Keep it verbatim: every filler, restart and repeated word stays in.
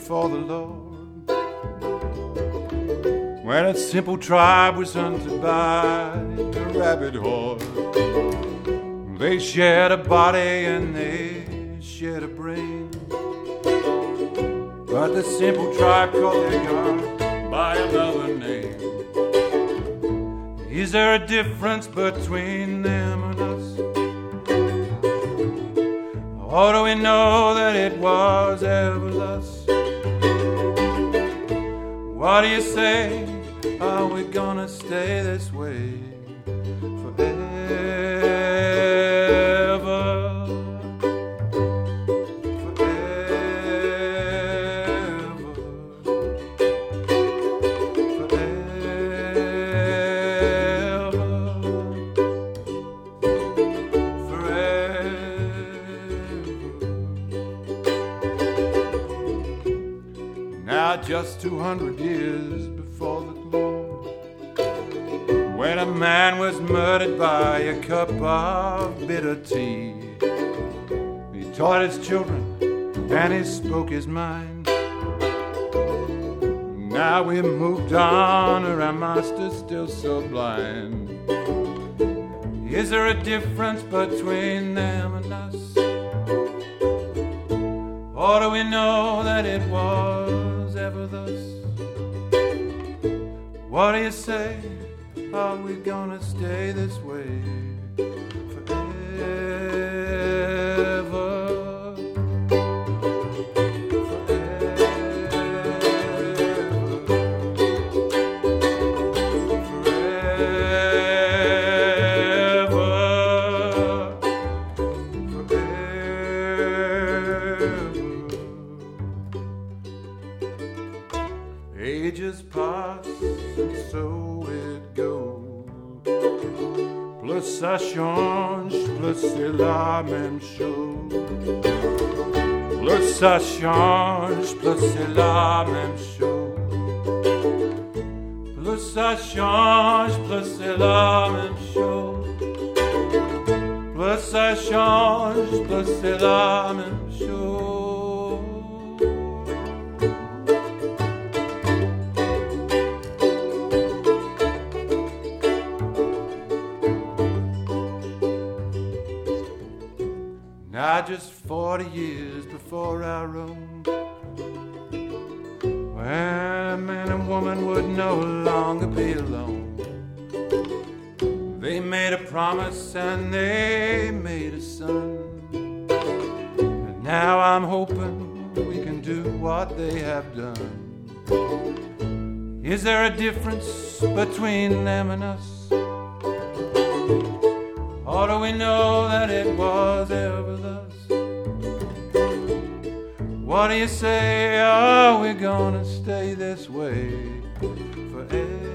before the Lord. When a simple tribe was hunted by a rabid horde, they shared a body and they shared a brain. But the simple tribe called their God by another name. Is there a difference between them and us? Or do we know that it was ever thus? What do you say? Are we gonna stay this way forever? Forever. Forever. Forever. Now just two hundred years before the globe, when a man was murdered by a cup of bitter tea, he taught his children and he spoke his mind. Now we moved on, or our master's still so blind. Is there a difference between them and us? Or do we know that it was ever thus? What do you say? Are we gonna stay this way forever? Ages pass and so it goes. Plus ça change, plus c'est la même chose. Plus ça change, plus c'est la même chose. Plus ça change, plus c'est la même chose. Plus ça change, plus c'est la même chose. Now just forty years before our own, where man and woman would no longer be alone, they made a promise and they made a son. And now I'm hoping we can do what they have done. Is there a difference between them and us? Or do we know that it was ever thus? What do you say? Are we gonna stay this way forever?